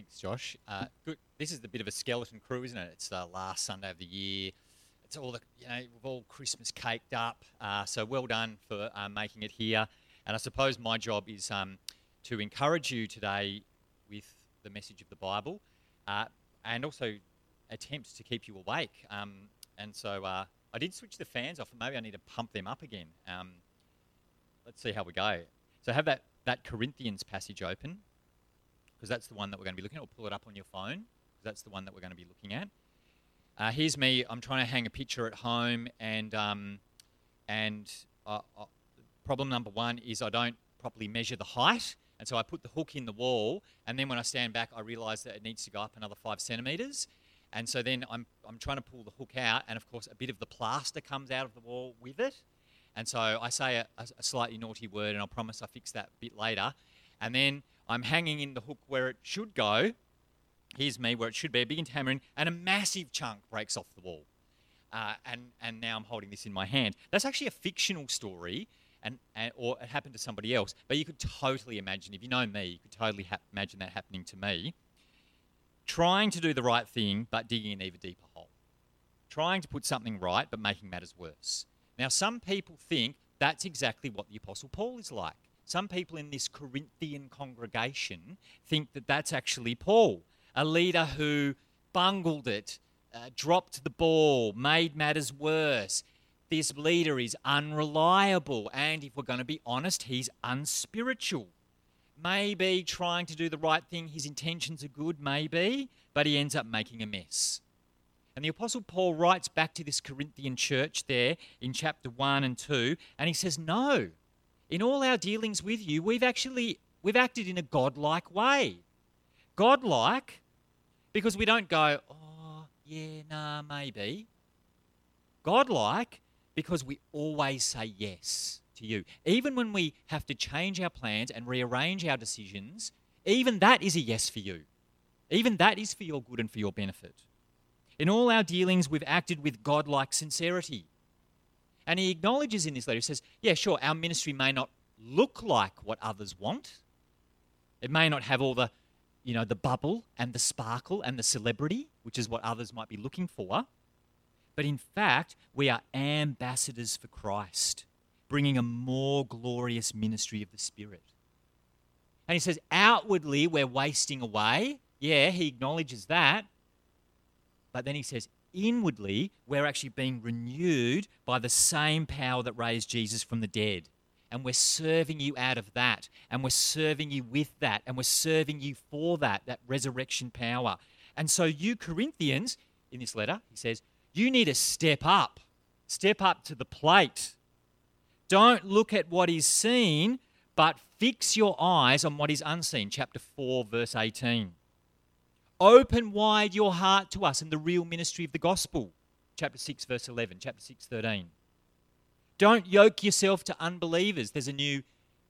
Thanks, Josh. Good. This is a bit of a skeleton crew, isn't it? It's the last Sunday of the year. It's all we've all Christmas caked up. So well done for making it here. And I suppose my job is to encourage you today with the message of the Bible, and also attempt to keep you awake. And so I did switch the fans off, and maybe I need to pump them up again. Let's see how we go. So have that Corinthians passage open, because that's the one that we're going to be looking at. Or pull it up on your phone, because that's the one that we're going to be looking at. Here's me. I'm trying to hang a picture at home, and problem number one is I don't properly measure the height, and so I put the hook in the wall, and then when I stand back, I realise that it needs to go up another 5 centimetres, and so then I'm trying to pull the hook out, and of course a bit of the plaster comes out of the wall with it, and so I say a slightly naughty word, and I promise I fix that bit later, and then I'm hanging in the hook where it should go. Here's me where it should be. I begin to hammer in, and a massive chunk breaks off the wall. And now I'm holding this in my hand. That's actually a fictional story, or it happened to somebody else. But you could totally imagine, if you know me, you could totally imagine that happening to me. Trying to do the right thing, but digging an even deeper hole. Trying to put something right, but making matters worse. Now, some people think that's exactly what the Apostle Paul is like. Some people in this Corinthian congregation think that that's actually Paul, a leader who bungled it, dropped the ball, made matters worse. This leader is unreliable, and if we're going to be honest, he's unspiritual. Maybe trying to do the right thing, his intentions are good, maybe, but he ends up making a mess. And the Apostle Paul writes back to this Corinthian church there in chapter 1 and 2, and he says, no, in all our dealings with you, we've acted in a godlike way. Godlike, because we don't go, oh, yeah, nah, maybe. Godlike, because we always say yes to you. Even when we have to change our plans and rearrange our decisions, even that is a yes for you. Even that is for your good and for your benefit. In all our dealings, we've acted with godlike sincerity. And he acknowledges in this letter, he says, yeah, sure, our ministry may not look like what others want. It may not have all the bubble and the sparkle and the celebrity, which is what others might be looking for. But in fact, we are ambassadors for Christ, bringing a more glorious ministry of the Spirit. And he says, outwardly, we're wasting away. Yeah, he acknowledges that. But then he says, inwardly, we're actually being renewed by the same power that raised Jesus from the dead. And we're serving you out of that. And we're serving you with that. And we're serving you for that resurrection power. And so you Corinthians, in this letter, he says, you need to step up. Step up to the plate. Don't look at what is seen, but fix your eyes on what is unseen. Chapter 4, verse 18. Open wide your heart to us in the real ministry of the gospel. Chapter 6, verse 11. Chapter 6, 13. Don't yoke yourself to unbelievers. There's a new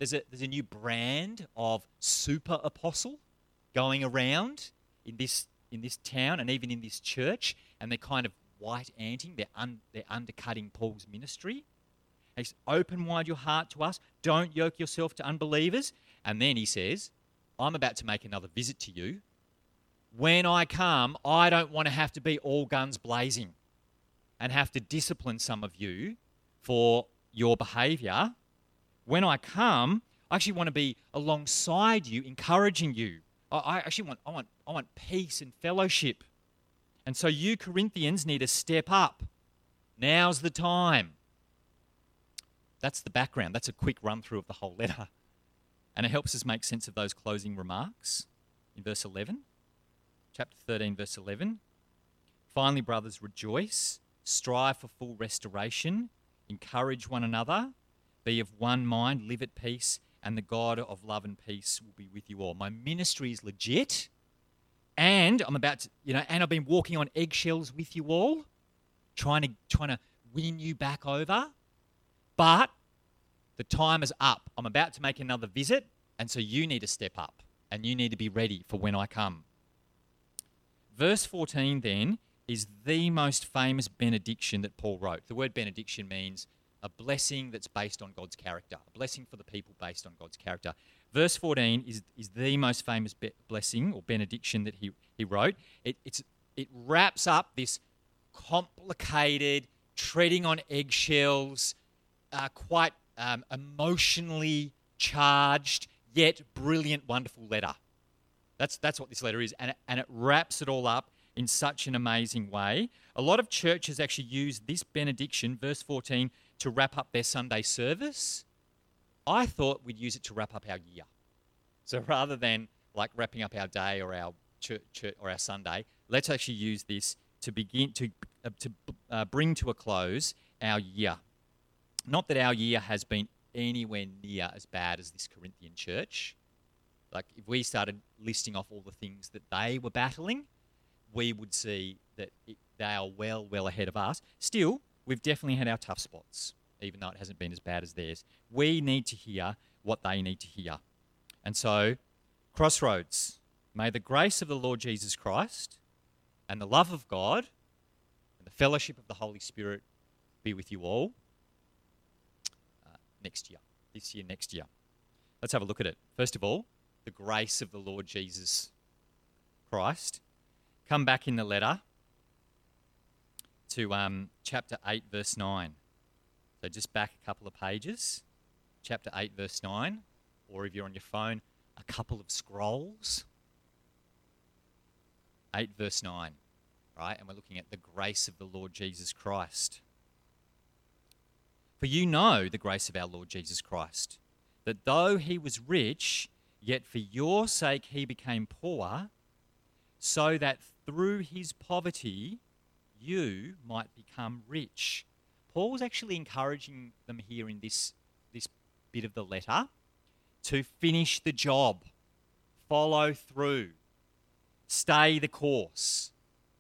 brand of super apostle going around in this town and even in this church, and they're kind of white-anting. They're undercutting Paul's ministry. He says, open wide your heart to us. Don't yoke yourself to unbelievers. And then he says, I'm about to make another visit to you. When I come, I don't want to have to be all guns blazing and have to discipline some of you for your behaviour. When I come, I actually want to be alongside you, encouraging you. I want peace and fellowship. And so you Corinthians need to step up. Now's the time. That's the background. That's a quick run through of the whole letter. And it helps us make sense of those closing remarks in verse 11. Chapter 13, verse 11. Finally, brothers, rejoice, strive for full restoration, encourage one another, be of one mind, live at peace, and the God of love and peace will be with you all. My ministry is legit, and I'm about to, and I've been walking on eggshells with you all, trying to win you back over, but the time is up. I'm about to make another visit, and so you need to step up, and you need to be ready for when I come. Verse 14 then is the most famous benediction that Paul wrote. The word benediction means a blessing that's based on God's character, a blessing for the people based on God's character. Verse 14 is the most famous blessing or benediction that he wrote. It wraps up this complicated, treading on eggshells, quite emotionally charged, yet brilliant, wonderful letter. That's what this letter is, and it wraps it all up in such an amazing way. A lot of churches actually use this benediction, verse 14, to wrap up their Sunday service. I thought we'd use it to wrap up our year. So rather than like wrapping up our day or our church or our Sunday, let's actually use this to begin to bring to a close our year. Not that our year has been anywhere near as bad as this Corinthian church. Like if we started listing off all the things that they were battling, we would see that they are well ahead of us. Still, we've definitely had our tough spots, even though it hasn't been as bad as theirs. We need to hear what they need to hear. And so, Crossroads, may the grace of the Lord Jesus Christ and the love of God and the fellowship of the Holy Spirit be with you all next year, this year, next year. Let's have a look at it. First of all, the grace of the Lord Jesus Christ. Come back in the letter to chapter 8, verse 9. So just back a couple of pages. Chapter 8, verse 9. Or if you're on your phone, a couple of scrolls. 8, verse 9. Right? And we're looking at the grace of the Lord Jesus Christ. For you know the grace of our Lord Jesus Christ, that though he was rich, yet for your sake he became poor, so that through his poverty you might become rich. Paul's actually encouraging them here in this bit of the letter to finish the job, follow through, stay the course,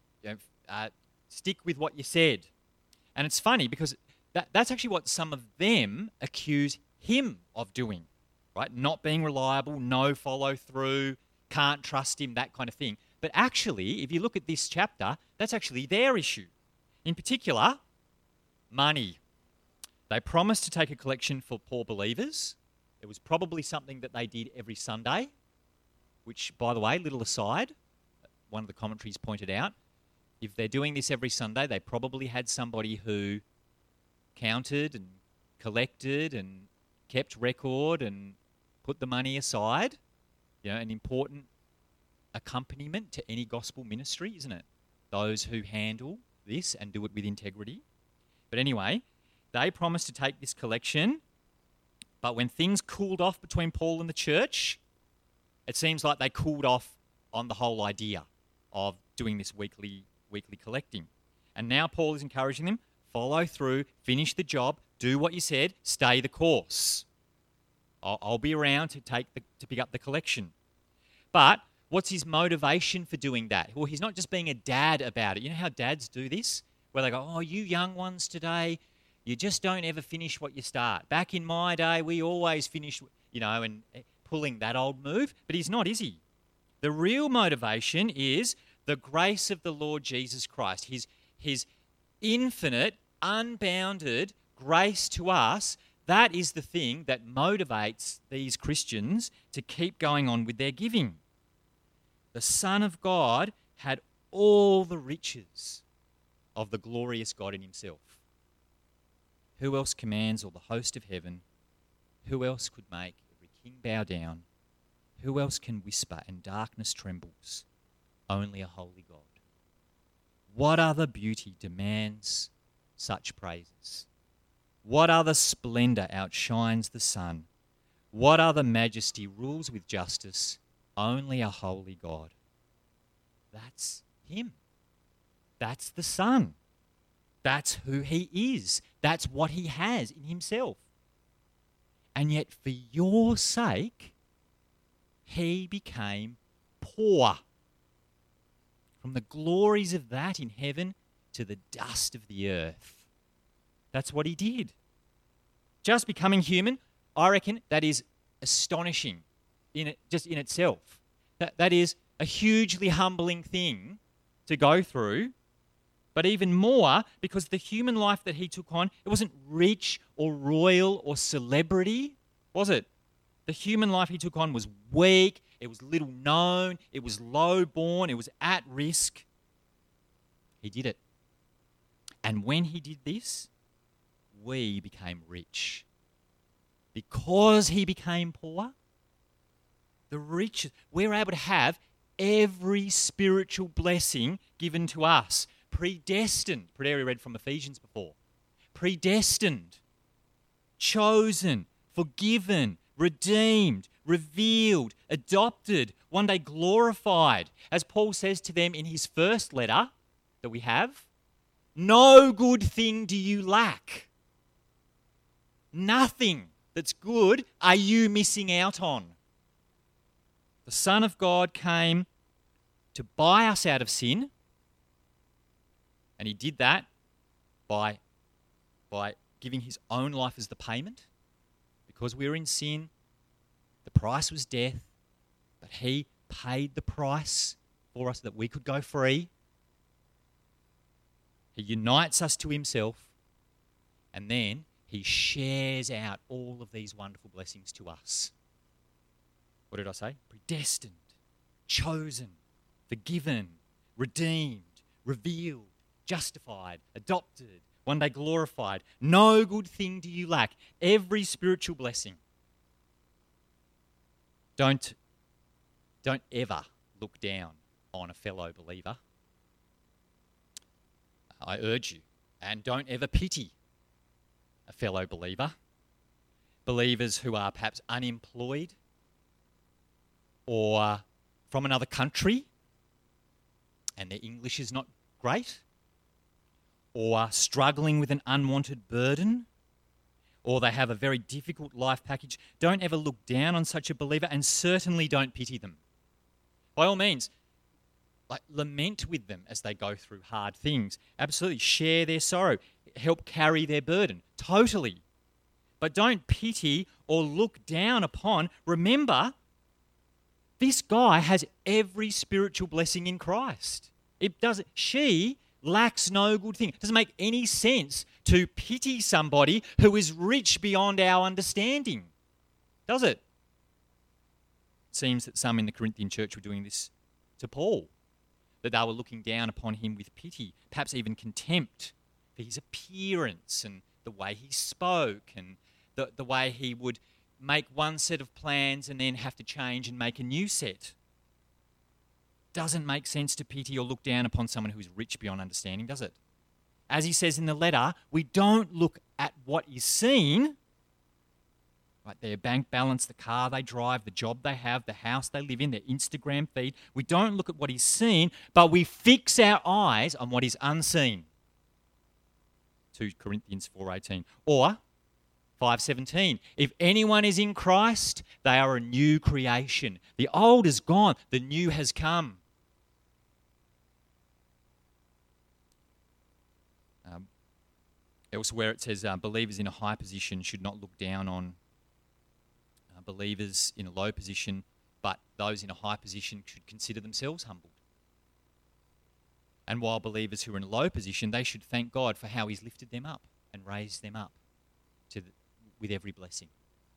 stick with what you said. And it's funny because that's actually what some of them accuse him of doing, right? Not being reliable, no follow through, can't trust him, that kind of thing. But actually, if you look at this chapter, that's actually their issue. In particular, money. They promised to take a collection for poor believers. It was probably something that they did every Sunday, which, by the way, little aside, one of the commentaries pointed out, if they're doing this every Sunday, they probably had somebody who counted and collected and kept record and put the money aside. You know, an important accompaniment to any gospel ministry, isn't it? Those who handle this and do it with integrity. But anyway, they promised to take this collection, but when things cooled off between Paul and the church, it seems like they cooled off on the whole idea of doing this weekly collecting. And now Paul is encouraging them, follow through, finish the job, do what you said, stay the course. I'll be around to pick up the collection. But what's his motivation for doing that? Well, he's not just being a dad about it. You know how dads do this? Where they go, oh, you young ones today, you just don't ever finish what you start. Back in my day, we always finish, and pulling that old move. But he's not, is he? The real motivation is the grace of the Lord Jesus Christ, his infinite, unbounded grace to us. That is the thing that motivates these Christians to keep going on with their giving. The Son of God had all the riches of the glorious God in himself. Who else commands all the host of heaven? Who else could make every king bow down? Who else can whisper and darkness trembles? Only a holy God. What other beauty demands such praises? What other splendor outshines the sun? What other majesty rules with justice? Only a holy God. That's him. That's the Son. That's who he is. That's what he has in himself. And yet for your sake, he became poor. From the glories of that in heaven to the dust of the earth. That's what he did. Just becoming human, I reckon that is astonishing just in itself. That is a hugely humbling thing to go through, but even more because the human life that he took on, it wasn't rich or royal or celebrity, was it? The human life he took on was weak, it was little known, it was low born, it was at risk. He did it. And when he did this, we became rich. Because he became poor, the rich, we're able to have every spiritual blessing given to us. Predestined. Pruderi read from Ephesians before. Predestined, chosen, forgiven, redeemed, revealed, adopted, one day glorified. As Paul says to them in his first letter that we have, no good thing do you lack. Nothing that's good are you missing out on. The Son of God came to buy us out of sin, and he did that by giving his own life as the payment. Because we were in sin, the price was death, but he paid the price for us that we could go free. He unites us to himself, and then he shares out all of these wonderful blessings to us. What did I say? Predestined, chosen, forgiven, redeemed, revealed, justified, adopted, one day glorified. No good thing do you lack. Every spiritual blessing. Don't ever look down on a fellow believer. I urge you. And don't ever pity a fellow believer. Believers who are perhaps unemployed or from another country and their English is not great, or struggling with an unwanted burden, or they have a very difficult life package. Don't ever look down on such a believer, and certainly don't pity them. By all means, lament with them as they go through hard things. Absolutely, share their sorrow, help carry their burden, totally. But don't pity or look down upon. Remember, this guy has every spiritual blessing in Christ. She lacks no good thing. It doesn't make any sense to pity somebody who is rich beyond our understanding, does it? It seems that some in the Corinthian church were doing this to Paul, that they were looking down upon him with pity, perhaps even contempt for his appearance and the way he spoke and the way he would make one set of plans and then have to change and make a new set. Doesn't make sense to pity or look down upon someone who is rich beyond understanding, does it? As he says in the letter, we don't look at what is seen, right? Their bank balance, the car they drive, the job they have, the house they live in, their Instagram feed. We don't look at what is seen, but we fix our eyes on what is unseen. 2 Corinthians 4:18. Or 5:17. If anyone is in Christ, they are a new creation. The old is gone, the new has come. Elsewhere it says believers in a high position should not look down on believers in a low position, but those in a high position should consider themselves humbled. And while believers who are in a low position, they should thank God for how he's lifted them up and raised them up with every blessing.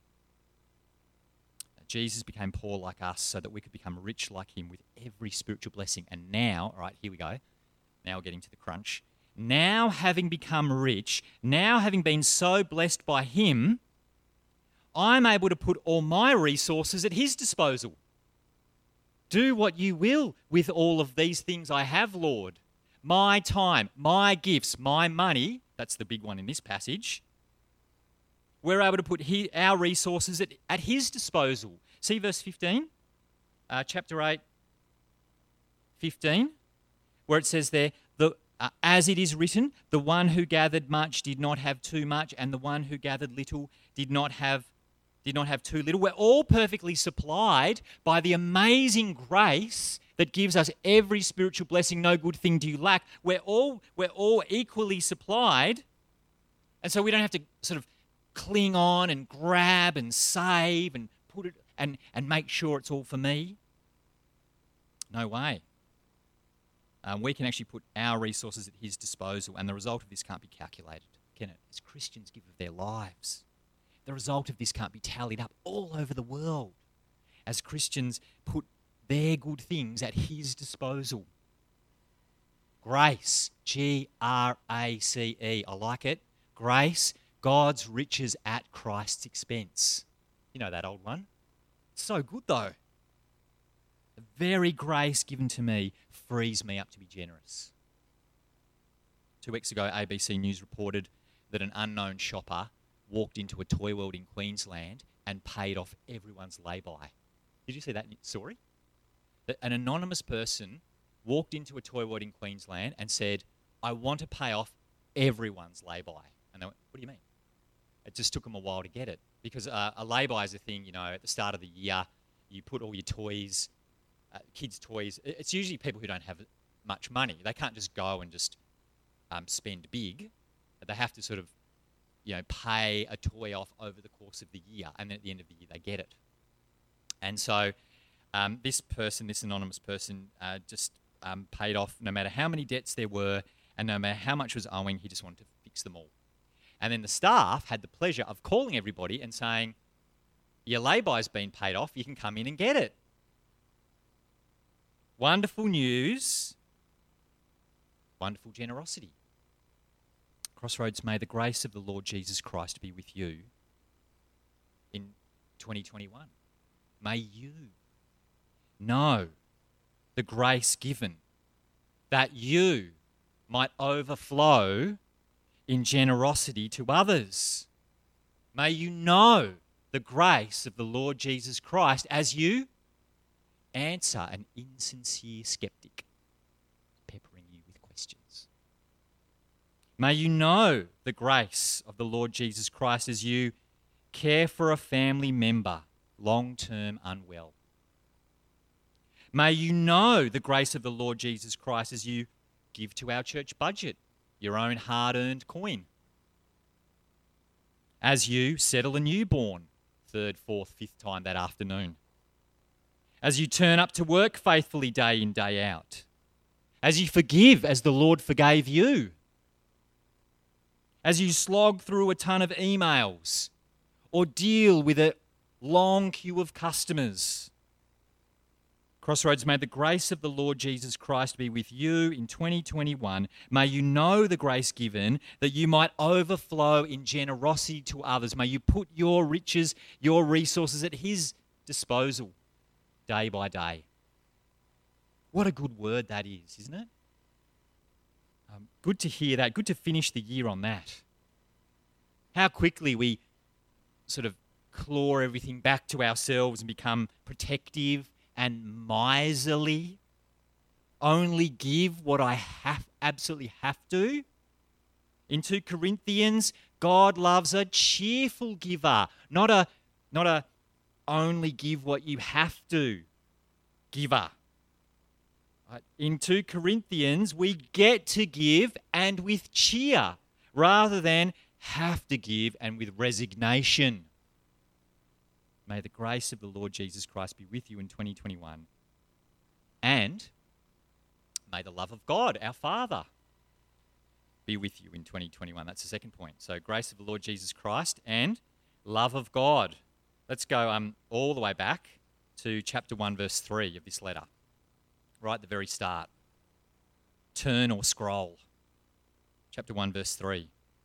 Jesus became poor like us so that we could become rich like him with every spiritual blessing. And now, all right, here we go. Now we're getting to the crunch. Now having become rich, now having been so blessed by him, I'm able to put all my resources at his disposal. Do what you will with all of these things I have, Lord. My time, my gifts, my money, that's the big one in this passage. We're able to put our resources at his disposal. See verse 15, chapter 8, 15, where it says there, as it is written, the one who gathered much did not have too much, and the one who gathered little did not have too little. We're all perfectly supplied by the amazing grace that gives us every spiritual blessing. No good thing do you lack. We're all equally supplied, and so we don't have to sort of cling on and grab and save and put it and make sure it's all for me. No way. We can actually put our resources at his disposal, and the result of this can't be calculated, can it? As Christians give of their lives. the result of this can't be tallied up all over the world as Christians put their good things at his disposal. Grace, Grace, I like it. Grace, God's riches at Christ's expense. You know that old one. It's so good though. The very grace given to me frees me up to be generous. 2 weeks ago, ABC News reported that an unknown shopper walked into a Toy World in Queensland and paid off everyone's lay-by. Did you see that story? That an anonymous person walked into a Toy World in Queensland and said, I want to pay off everyone's lay-by. And they went, what do you mean? It just took them a while to get it. Because a lay-by is a thing, you know, at the start of the year, you put all your toys, kids' toys. It's usually people who don't have much money. They can't just go and just spend big. They have to sort of, you know, pay a toy off over the course of the year, and then at the end of the year they get it. And so this anonymous person, just paid off no matter how many debts there were and no matter how much was owing, he just wanted to fix them all. And then the staff had the pleasure of calling everybody and saying, your lay-by's been paid off, you can come in and get it. Wonderful news, wonderful generosity. Crossroads, may the grace of the Lord Jesus Christ be with you in 2021. May you know the grace given that you might overflow in generosity to others. May you know the grace of the Lord Jesus Christ as you answer an insincere skeptic peppering you with questions. May you know the grace of the Lord Jesus Christ as you care for a family member long-term unwell. May you know the grace of the Lord Jesus Christ as you give to our church budget, your own hard-earned coin. As you settle a newborn, 3rd, 4th, 5th time that afternoon. As you turn up to work faithfully day in, day out. As you forgive as the Lord forgave you. As you slog through a ton of emails or deal with a long queue of customers. Crossroads, may the grace of the Lord Jesus Christ be with you in 2021. May you know the grace given that you might overflow in generosity to others. May you put your riches, your resources at his disposal day by day. What a good word that is, isn't it? Good to hear that. Good to finish the year on that. How quickly we sort of claw everything back to ourselves and become protective and miserly, only give what I absolutely have to. In 2 Corinthians, God loves a cheerful giver, not a only give what you have to giver. In 2 Corinthians, we get to give and with cheer rather than have to give and with resignation. May the grace of the Lord Jesus Christ be with you in 2021. And may the love of God, our Father, be with you in 2021. That's the second point. So grace of the Lord Jesus Christ and love of God. Let's go all the way back to chapter 1, verse 3 of this letter. Right at the very start. Turn or scroll. Chapter 1, verse 3.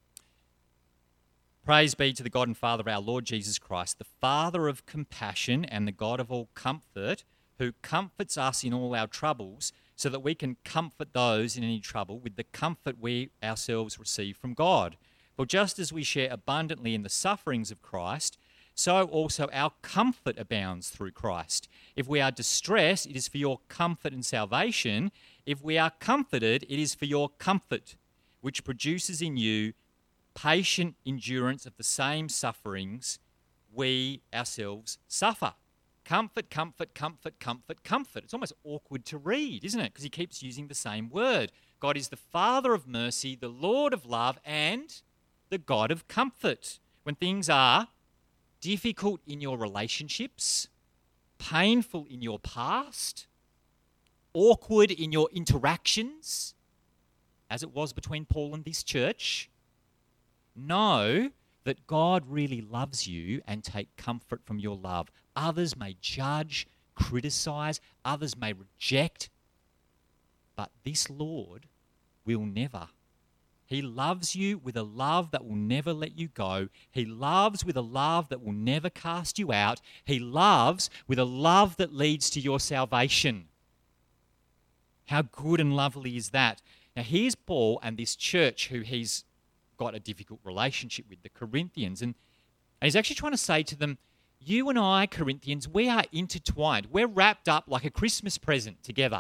Praise be to the God and Father of our Lord Jesus Christ, the Father of compassion and the God of all comfort, who comforts us in all our troubles, so that we can comfort those in any trouble with the comfort we ourselves receive from God. For just as we share abundantly in the sufferings of Christ, so also our comfort abounds through Christ. If we are distressed, it is for your comfort and salvation. If we are comforted, it is for your comfort, which produces in you patient endurance of the same sufferings we ourselves suffer. Comfort, comfort, comfort, comfort, comfort. It's almost awkward to read, isn't it? Because he keeps using the same word. God is the Father of mercy, the Lord of love, and the God of comfort. When things are difficult in your relationships, painful in your past, awkward in your interactions, as it was between Paul and this church, know that God really loves you and take comfort from your love. Others may judge, criticize, others may reject, but this Lord will never. He loves you with a love that will never let you go. He loves with a love that will never cast you out. He loves with a love that leads to your salvation. How good and lovely is that? Now here's Paul and this church who he's got a difficult relationship with, the Corinthians, and he's actually trying to say to them, you and I, Corinthians, we are intertwined. We're wrapped up like a Christmas present together.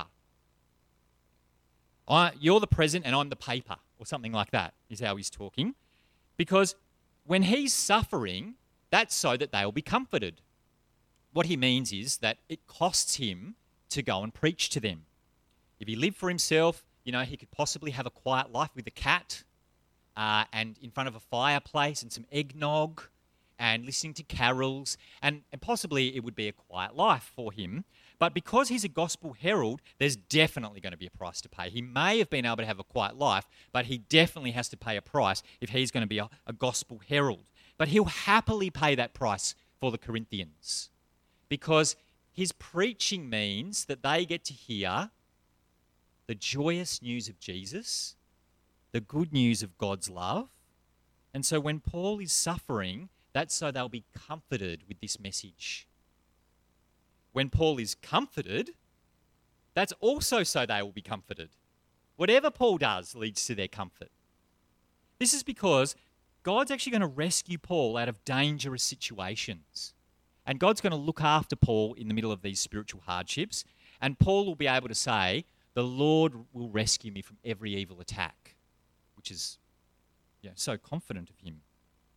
You're the present and I'm the paper, or something like that, is how he's talking. Because when he's suffering, that's so that they'll be comforted. What he means is that it costs him to go and preach to them. If he lived for himself, he could possibly have a quiet life with a cat and in front of a fireplace and some eggnog and listening to carols, and possibly it would be a quiet life for him. But because he's a gospel herald, there's definitely going to be a price to pay. He may have been able to have a quiet life, but he definitely has to pay a price if he's going to be a gospel herald. But he'll happily pay that price for the Corinthians, because his preaching means that they get to hear the joyous news of Jesus, the good news of God's love. And so when Paul is suffering, that's so they'll be comforted with this message. When Paul is comforted, that's also so they will be comforted. Whatever Paul does leads to their comfort. This is because God's actually going to rescue Paul out of dangerous situations. And God's going to look after Paul in the middle of these spiritual hardships. And Paul will be able to say, the Lord will rescue me from every evil attack, which is so confident of him.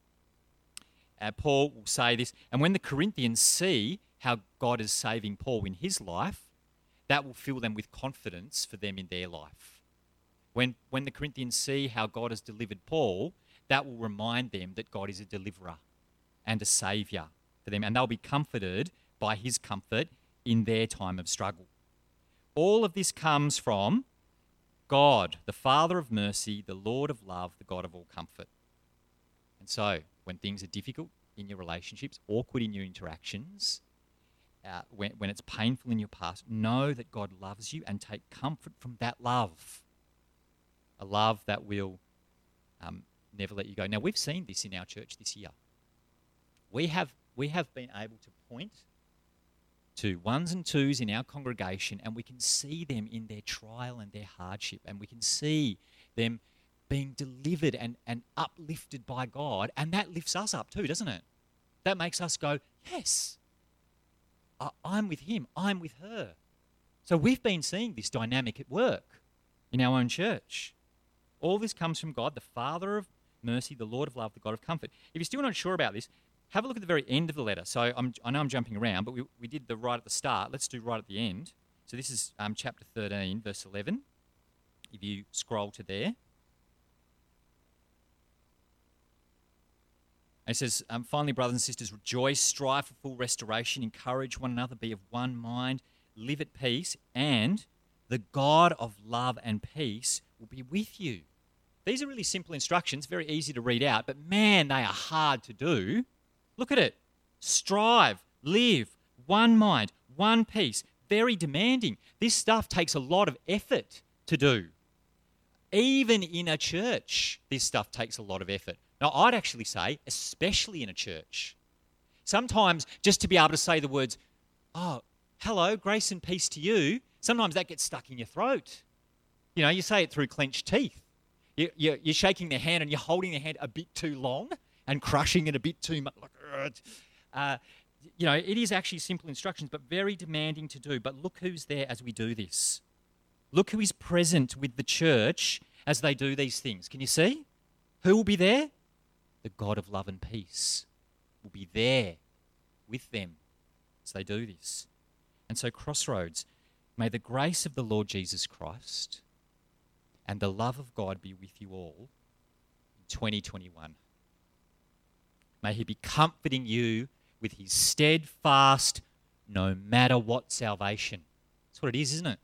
Paul will say this, and when the Corinthians see how God is saving Paul in his life, that will fill them with confidence for them in their life. When the Corinthians see how God has delivered Paul, that will remind them that God is a deliverer and a saviour for them, and they'll be comforted by his comfort in their time of struggle. All of this comes from God, the Father of mercy, the Lord of love, the God of all comfort. And so, when things are difficult in your relationships, awkward in your interactions, when it's painful in your past, know that God loves you and take comfort from that love. A love that will never let you go. Now, we've seen this in our church this year. We have been able to point to ones and twos in our congregation, and we can see them in their trial and their hardship, and we can see them being delivered and uplifted by God, and that lifts us up too, doesn't it? That makes us go, yes, I'm with him, I'm with her. So we've been seeing this dynamic at work in our own church. All this comes from God, the Father of mercy, the Lord of love, the God of comfort. If you're still not sure about this, have a look at the very end of the letter. So I know I'm jumping around, but we did the right at the start. Let's do right at the end. So this is chapter 13, verse 11. If you scroll to there. And it says, finally, brothers and sisters, rejoice, strive for full restoration, encourage one another, be of one mind, live at peace, and the God of love and peace will be with you. These are really simple instructions, very easy to read out, but man, they are hard to do. Look at it. Strive, live, one mind, one peace. Very demanding. This stuff takes a lot of effort to do. Even in a church, this stuff takes a lot of effort. Now, I'd actually say, especially in a church. Sometimes just to be able to say the words, oh, hello, grace and peace to you, sometimes that gets stuck in your throat. You say it through clenched teeth. You're shaking their hand and you're holding their hand a bit too long and crushing it a bit too much. It is actually simple instructions, but very demanding to do. But look who's there as we do this. Look who is present with the church as they do these things. Can you see? Who will be there? The God of love and peace will be there with them as they do this. And so, Crossroads, may the grace of the Lord Jesus Christ and the love of God be with you all in 2021. May he be comforting you with his steadfast, no matter what salvation. That's what it is, isn't it?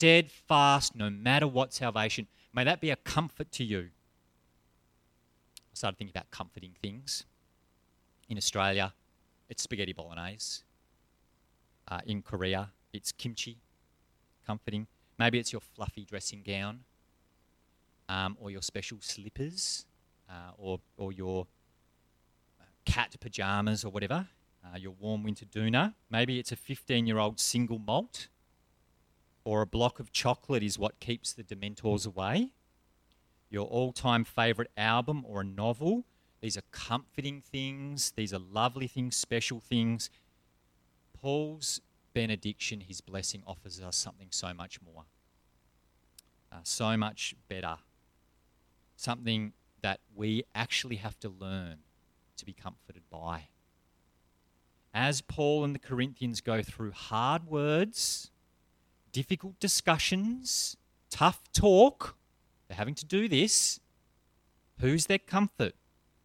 Steadfast, no matter what salvation. May that be a comfort to you. I started thinking about comforting things. In Australia, it's spaghetti bolognese. In Korea, it's kimchi, comforting. Maybe it's your fluffy dressing gown, or your special slippers, or your cat pyjamas or whatever, your warm winter doona. Maybe it's a 15-year-old single malt, or a block of chocolate is what keeps the Dementors away. Your all-time favourite album or a novel. These are comforting things. These are lovely things, special things. Paul's benediction, his blessing, offers us something so much more, so much better, something that we actually have to learn to be comforted by. As Paul and the Corinthians go through hard words, difficult discussions, tough talk, they're having to do this, who's their comfort?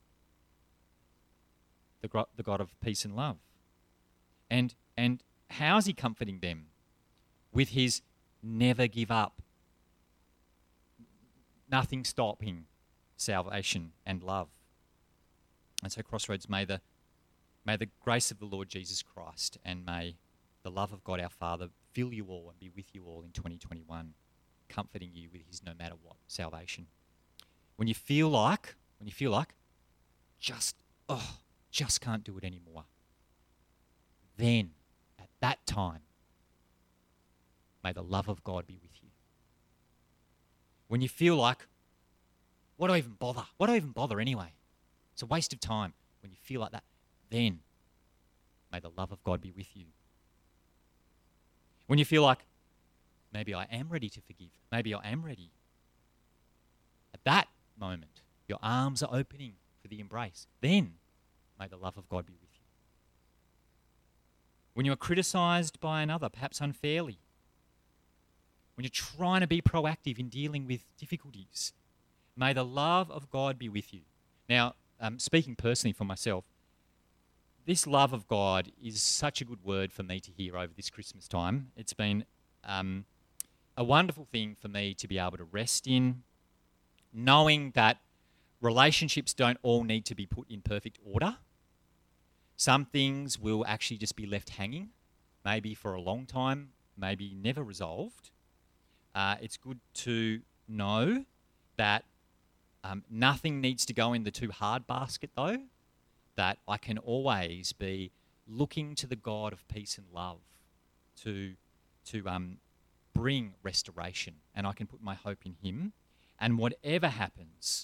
The God of peace and love. And how's he comforting them? With his never give up, nothing stopping salvation and love. And so, Crossroads, may the grace of the Lord Jesus Christ and may the love of God our Father fill you all and be with you all in 2021, comforting you with his no matter what salvation. When you feel like just can't do it anymore, then at that time, may the love of God be with you. When you feel like, what do I even bother? Why do I even bother anyway? It's a waste of time. When you feel like that, then may the love of God be with you. When you feel like, maybe I am ready to forgive, maybe I am ready, at that moment, your arms are opening for the embrace. Then may the love of God be with you. When you are criticised by another, perhaps unfairly, when you're trying to be proactive in dealing with difficulties, may the love of God be with you. Now, speaking personally for myself, this love of God is such a good word for me to hear over this Christmas time. It's been a wonderful thing for me to be able to rest in, knowing that relationships don't all need to be put in perfect order. Some things will actually just be left hanging, maybe for a long time, maybe never resolved. It's good to know that nothing needs to go in the too hard basket, though, that I can always be looking to the God of peace and love to bring restoration, and I can put my hope in him. And whatever happens,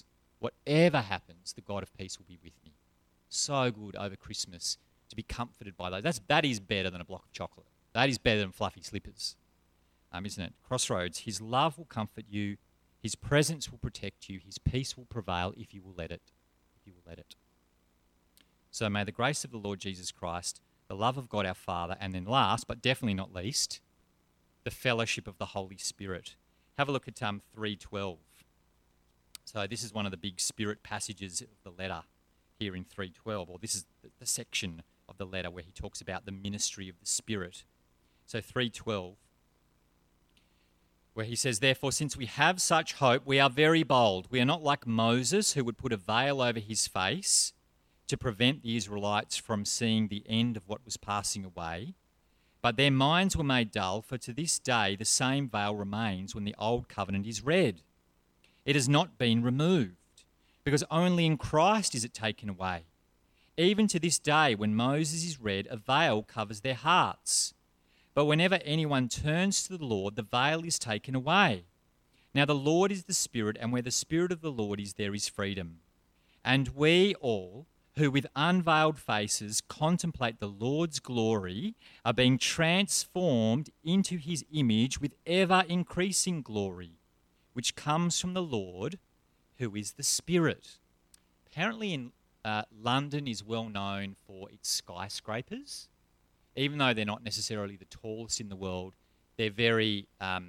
the God of peace will be with me. So good over Christmas to be comforted by those. That is better than a block of chocolate. That is better than fluffy slippers, isn't it? Crossroads, his love will comfort you, his presence will protect you, his peace will prevail if you will let it. If you will let it. So may the grace of the Lord Jesus Christ, the love of God our Father, and then last, but definitely not least, the fellowship of the Holy Spirit. Have a look at 3:12. So this is one of the big Spirit passages of the letter here in 3:12, or this is the section of the letter where he talks about the ministry of the Spirit. So 3:12, where he says, "Therefore, since we have such hope, we are very bold. We are not like Moses, who would put a veil over his face to prevent the Israelites from seeing the end of what was passing away. But their minds were made dull, for to this day the same veil remains when the old covenant is read. It has not been removed, because only in Christ is it taken away. Even to this day, when Moses is read, a veil covers their hearts. But whenever anyone turns to the Lord, the veil is taken away. Now the Lord is the Spirit, and where the Spirit of the Lord is, there is freedom. And we all, who with unveiled faces contemplate the Lord's glory, are being transformed into his image with ever-increasing glory, which comes from the Lord, who is the Spirit." Apparently London is well known for its skyscrapers. Even though they're not necessarily the tallest in the world, they're very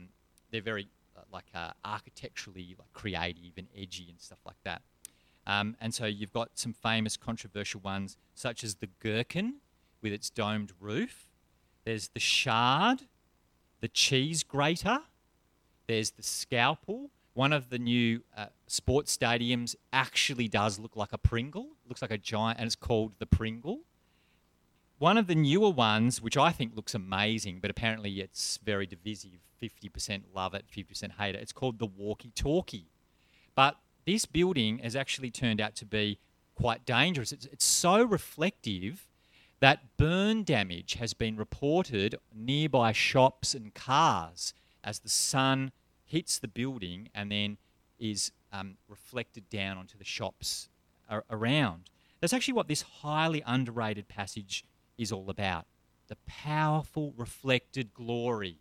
architecturally creative and edgy and stuff like that. And so you've got some famous controversial ones, such as the Gherkin with its domed roof. There's the Shard, the Cheese Grater. There's the Scalpel, one of the new sports stadiums actually does look like a Pringle. It looks like a giant, and it's called the Pringle. One of the newer ones, which I think looks amazing, but apparently it's very divisive, 50% love it, 50% hate it, it's called the Walkie Talkie. But this building has actually turned out to be quite dangerous. It's so reflective that burn damage has been reported nearby shops and cars as the sun hits the building and then is reflected down onto the shops around. That's actually what this highly underrated passage is all about. The powerful reflected glory.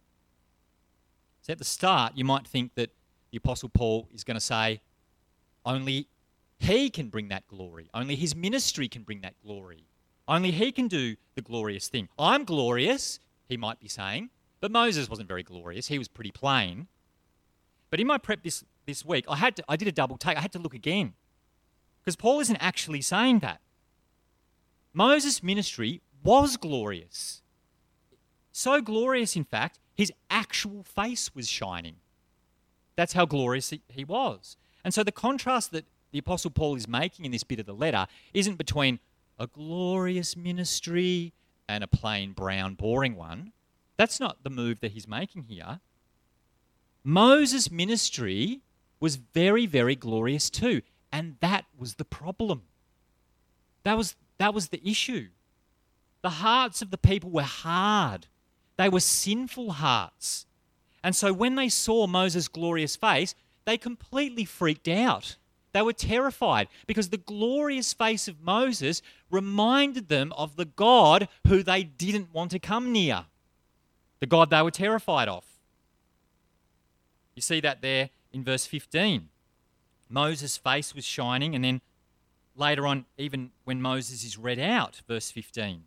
So at the start, you might think that the Apostle Paul is going to say, only he can bring that glory. Only his ministry can bring that glory. Only he can do the glorious thing. I'm glorious, he might be saying, but Moses wasn't very glorious. He was pretty plain. But in my prep this week, I did a double take. I had to look again. Because Paul isn't actually saying that. Moses' ministry was glorious. So glorious, in fact, his actual face was shining. That's how glorious he was. And so the contrast that the Apostle Paul is making in this bit of the letter isn't between a glorious ministry and a plain, brown, boring one. That's not the move that he's making here. Moses' ministry was very, very glorious too. And that was the problem. That was the issue. The hearts of the people were hard. They were sinful hearts. And so when they saw Moses' glorious face, they completely freaked out. They were terrified because the glorious face of Moses reminded them of the God who they didn't want to come near, the God they were terrified of. You see that there in verse 15. Moses' face was shining, and then later on, even when Moses is read out, verse 15,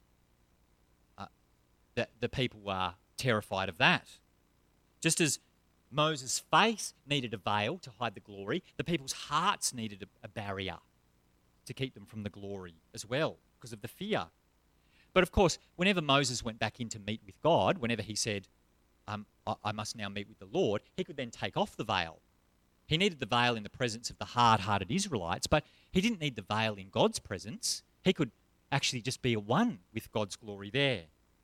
the people are terrified of that. Just as Moses' face needed a veil to hide the glory, the people's hearts needed a barrier to keep them from the glory as well because of the fear. But of course, whenever Moses went back in to meet with God, whenever he said, I must now meet with the Lord, he could then take off the veil. He needed the veil in the presence of the hard-hearted Israelites, but he didn't need the veil in God's presence. He could actually just be a one with God's glory there.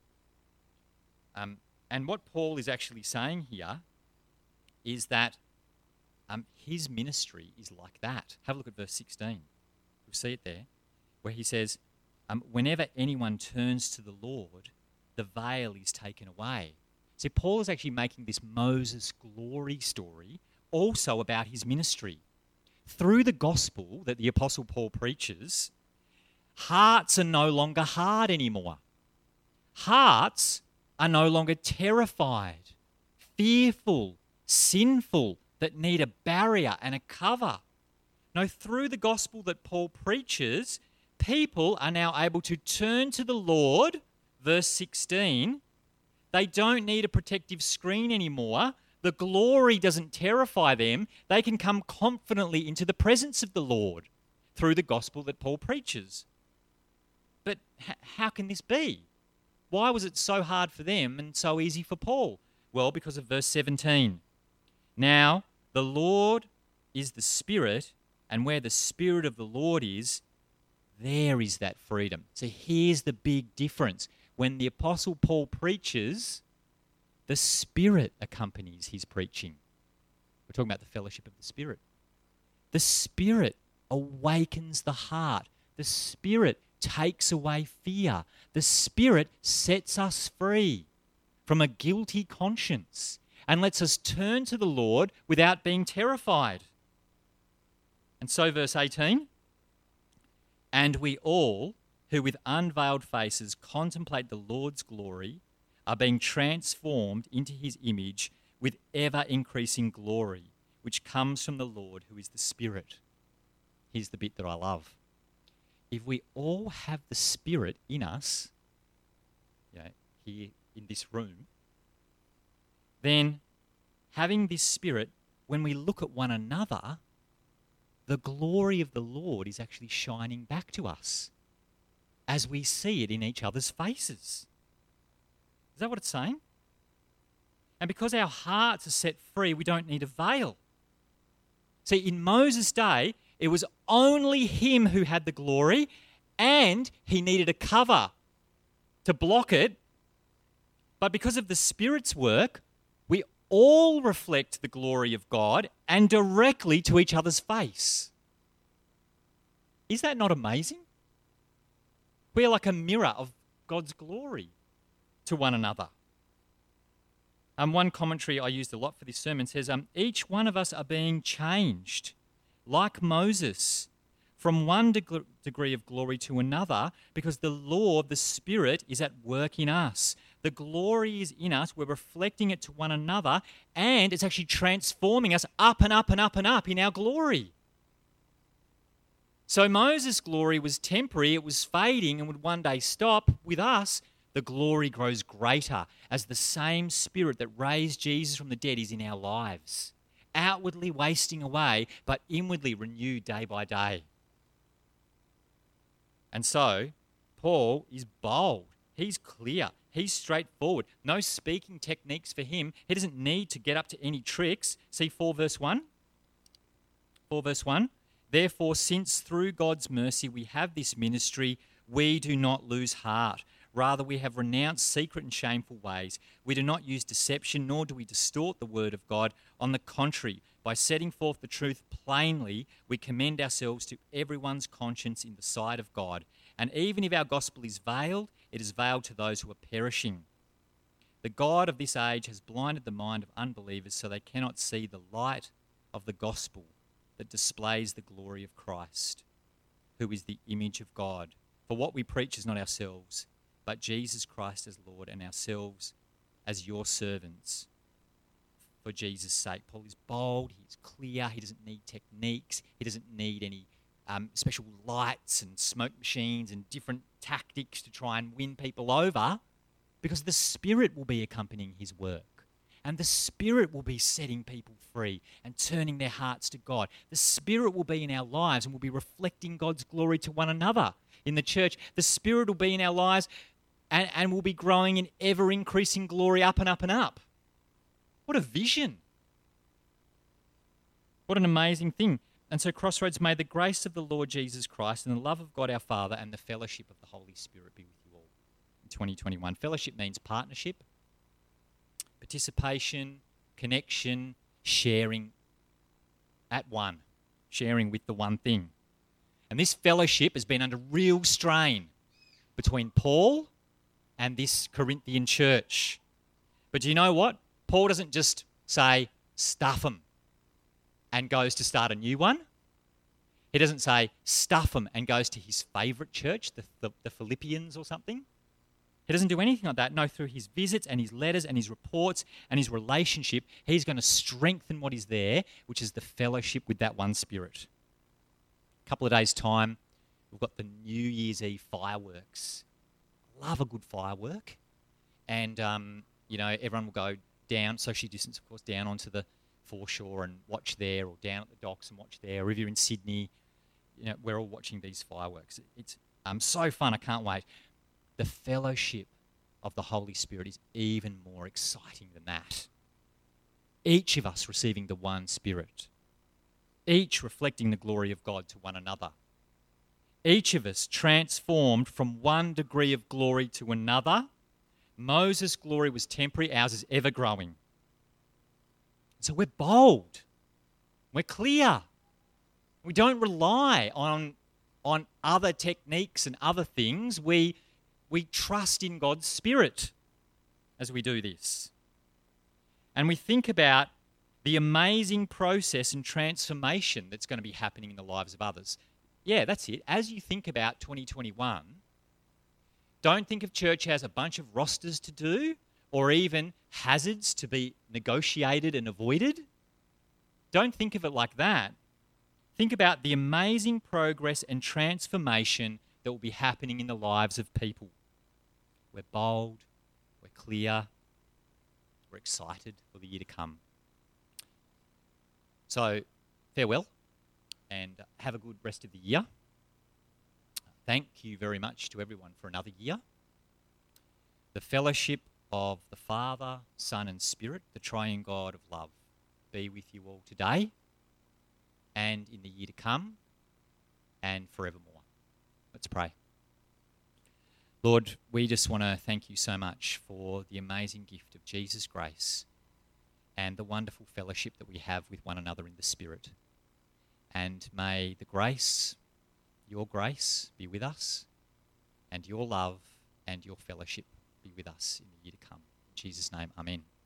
And what Paul is actually saying here is that his ministry is like that. Have a look at verse 16. You'll see it there, where he says, whenever anyone turns to the Lord, the veil is taken away. See, Paul is actually making this Moses glory story also about his ministry. Through the gospel that the Apostle Paul preaches, hearts are no longer hard anymore. Hearts are no longer terrified, fearful, sinful, that need a barrier and a cover. No, through the gospel that Paul preaches, people are now able to turn to the Lord, verse 16. They don't need a protective screen anymore. The glory doesn't terrify them. They can come confidently into the presence of the Lord through the gospel that Paul preaches. But how can this be? Why was it so hard for them and so easy for Paul? Well, because of verse 17. Now, the Lord is the Spirit, and where the Spirit of the Lord is, there is that freedom. So here's the big difference. When the Apostle Paul preaches, the Spirit accompanies his preaching. We're talking about the fellowship of the Spirit. The Spirit awakens the heart. The Spirit takes away fear. The Spirit sets us free from a guilty conscience and lets us turn to the Lord without being terrified. And so verse 18, and we all who with unveiled faces contemplate the Lord's glory are being transformed into his image with ever-increasing glory, which comes from the Lord who is the Spirit. Here's the bit that I love. If we all have the Spirit in us, here in this room, then having this Spirit, when we look at one another, the glory of the Lord is actually shining back to us as we see it in each other's faces. Is that what it's saying? And because our hearts are set free, we don't need a veil. See, in Moses' day, it was only him who had the glory, and he needed a cover to block it. But because of the Spirit's work, we all reflect the glory of God and directly to each other's face. Is that not amazing? We are like a mirror of God's glory to one another. One commentary I used a lot for this sermon says, each one of us are being changed, like Moses, from one degree of glory to another, because the law of the Spirit is at work in us. The glory is in us, we're reflecting it to one another, and it's actually transforming us up and up and up and up in our glory. So Moses' glory was temporary, it was fading and would one day stop. With us, the glory grows greater as the same Spirit that raised Jesus from the dead is in our lives, outwardly wasting away, but inwardly renewed day by day. And so, Paul is bold. He's clear. He's straightforward. No speaking techniques for him. He doesn't need to get up to any tricks. See 4 verse 1? 4 verse 1. Therefore, since through God's mercy we have this ministry, we do not lose heart. Rather, we have renounced secret and shameful ways. We do not use deception, nor do we distort the word of God. On the contrary, by setting forth the truth plainly, we commend ourselves to everyone's conscience in the sight of God. And even if our gospel is veiled, it is veiled to those who are perishing. The God of this age has blinded the mind of unbelievers so they cannot see the light of the gospel that displays the glory of Christ, who is the image of God. For what we preach is not ourselves, but Jesus Christ as Lord, and ourselves as your servants for Jesus' sake. Paul is bold, he's clear, he doesn't need techniques, he doesn't need any special lights and smoke machines and different tactics to try and win people over, because the Spirit will be accompanying his work. And the Spirit will be setting people free and turning their hearts to God. The Spirit will be in our lives and will be reflecting God's glory to one another in the church. The Spirit will be in our lives and will be growing in ever-increasing glory up and up and up. What a vision. What an amazing thing. And so Crossroads, may the grace of the Lord Jesus Christ and the love of God our Father and the fellowship of the Holy Spirit be with you all in 2021. Fellowship means partnership, participation, connection, sharing at one, sharing with the one thing. And this fellowship has been under real strain between Paul and this Corinthian church. But do you know what? Paul doesn't just say, stuff them, and goes to start a new one. He doesn't say, stuff them, and goes to his favourite church, the Philippians or something. He doesn't do anything like that. No, through his visits and his letters and his reports and his relationship, he's going to strengthen what is there, which is the fellowship with that one Spirit. A couple of days' time, we've got the New Year's Eve fireworks. Love a good firework. And, everyone will go down, socially distanced, of course, down onto the foreshore and watch there, or down at the docks and watch there. Or if you're in Sydney, we're all watching these fireworks. It's so fun. I can't wait. The fellowship of the Holy Spirit is even more exciting than that. Each of us receiving the one Spirit. Each reflecting the glory of God to one another. Each of us transformed from one degree of glory to another. Moses' glory was temporary, ours is ever growing. So we're bold. We're clear. We don't rely on other techniques and other things. We trust in God's Spirit as we do this. And we think about the amazing process and transformation that's going to be happening in the lives of others. Yeah, that's it. As you think about 2021, don't think of church as a bunch of rosters to do or even hazards to be negotiated and avoided. Don't think of it like that. Think about the amazing progress and transformation that will be happening in the lives of people. We're bold, we're clear, we're excited for the year to come. So, farewell, and have a good rest of the year. Thank you very much to everyone for another year. The fellowship of the Father, Son, and Spirit, the triune God of love, be with you all today and in the year to come and forevermore. Let's pray. Lord, we just want to thank you so much for the amazing gift of Jesus' grace and the wonderful fellowship that we have with one another in the Spirit. And may the grace, your grace, be with us, and your love and your fellowship be with us in the year to come. In Jesus' name, amen.